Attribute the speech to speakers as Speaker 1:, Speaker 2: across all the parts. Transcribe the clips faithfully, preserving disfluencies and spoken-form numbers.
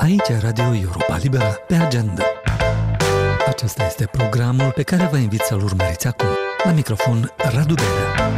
Speaker 1: Aici Radio Europa Liberă, pe agenda. Acesta este programul pe care vă invit să-l urmăriți acum. La microfon, Radu Benea.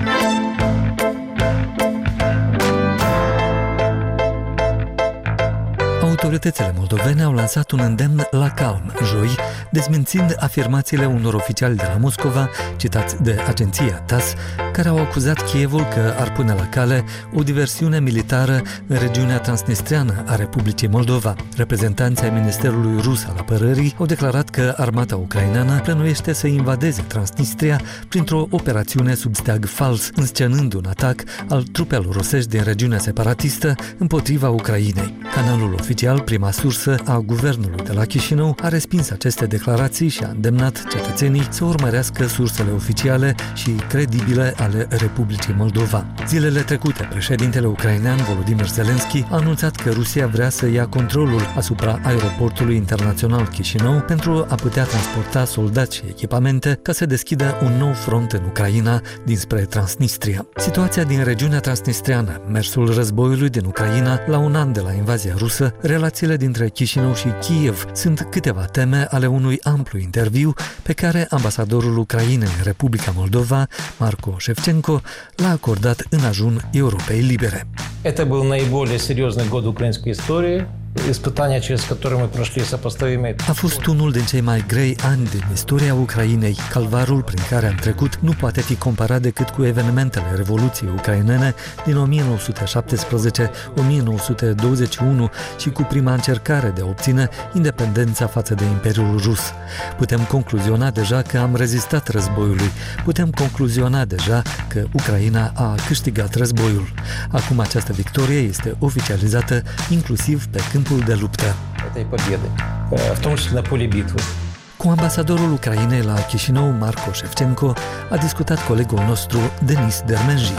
Speaker 1: Autoritățile moldovene au lansat un îndemn la calm, joi, dezmințind afirmațiile unor oficiali de la Moscova, citați de agenția T A S S, care au acuzat Kievul că ar pune la cale o diversiune militară în regiunea transnistreană a Republicii Moldova. Reprezentanții ai Ministerului Rus al Apărării au declarat că armata ucraineană plănuiește să invadeze Transnistria printr-o operațiune sub steag fals, înscenând un atac al trupelor rusești din regiunea separatistă împotriva Ucrainei. Canalul oficial, prima sursă a guvernului de la Chișinău, a respins aceste declarații și a îndemnat cetățenii să urmărească sursele oficiale și credibile ale Republicii Moldova. Zilele trecute, președintele ucrainean Volodymyr Zelensky a anunțat că Rusia vrea să ia controlul asupra aeroportului internațional Chișinău pentru a putea transporta soldați și echipamente ca să deschidă un nou front în Ucraina dinspre Transnistria. Situația din regiunea transnistreană, mersul războiului din Ucraina la un an de la invazia rusă, relațiile dintre Chișinău și Kiev sunt câteva teme ale unui amplu interviu pe care ambasadorul Ucrainei în Republica Moldova, Marco Shevchenko, l-a acordat în ajun Europei Libere.
Speaker 2: Это был наиболее серьезный год украинской истории. Испытания, через которые мы прошли, сопоставимые.
Speaker 1: A fost unul din cei mai grei ani din istoria Ucrainei. Calvarul prin care am trecut nu poate fi comparat decât cu evenimentele Revoluției ucrainene din o mie nouă sute șaptesprezece - o mie nouă sute douăzeci și unu și cu prima încercare de a obține independența față de Imperiul Rus. Putem concluziona deja că am rezistat războiului. Putem concluziona deja că Ucraina a câștigat războiul. Acum această victorie este oficializată inclusiv pe câmpul de luptă.
Speaker 2: Этой победы, в том числе на поле битвы.
Speaker 1: Cu ambasadorul Ucrainei la Chișinău, Marco Shevchenko, a discutat colegul nostru, Denis Dermenji.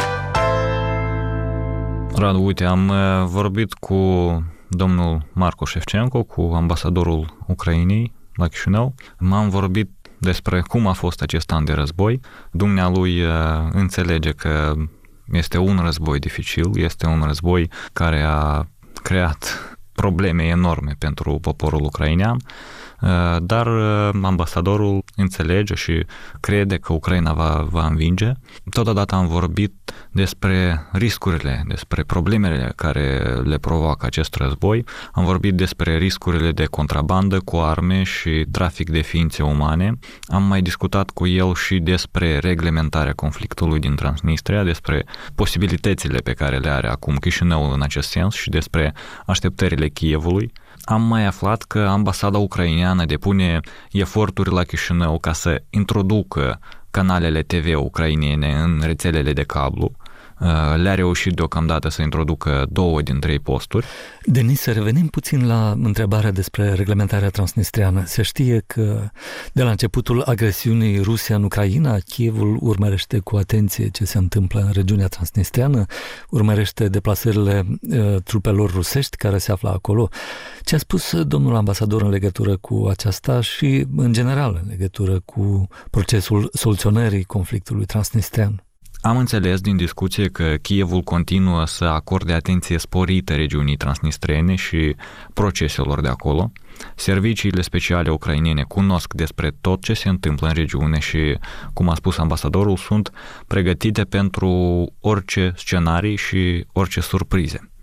Speaker 3: Radu, uite, am vorbit cu domnul Marco Shevchenko, cu ambasadorul Ucrainei la Chișinău. M-am vorbit despre cum a fost acest an de război. Dumnealui înțelege că este un război dificil, este un război care a creat probleme enorme pentru poporul ucrainean, dar ambasadorul înțelege și crede că Ucraina va, va învinge. Totodată am vorbit despre riscurile, despre problemele care le provoacă acest război. Am vorbit despre riscurile de contrabandă cu arme și trafic de ființe umane. Am mai discutat cu el și despre reglementarea conflictului din Transnistria, despre posibilitățile pe care le are acum Chișinăul în acest sens și despre așteptările Kievului. Am mai aflat că ambasada ucraineană depune eforturi la Chișinău ca să introducă canalele T V ucrainene în rețelele de cablu. Le-a reușit deocamdată să introducă două din trei posturi.
Speaker 1: Denis, să revenim puțin la întrebarea despre reglementarea transnistreană. Se știe că de la începutul agresiunii Rusia în Ucraina, Kievul urmărește cu atenție ce se întâmplă în regiunea transnistreană, urmărește deplasările uh, trupelor rusești care se află acolo. Ce a spus domnul ambasador în legătură cu aceasta și, în general, în legătură cu procesul soluționării conflictului transnistrean?
Speaker 3: Am înțeles din discuție că Kievul continuă să acorde atenție sporită regiunii transnistrene și proceselor de acolo. Serviciile speciale ucrainene cunosc despre tot ce se întâmplă în regiune și, cum a spus ambasadorul, sunt pregătite pentru orice scenarii și orice surprize.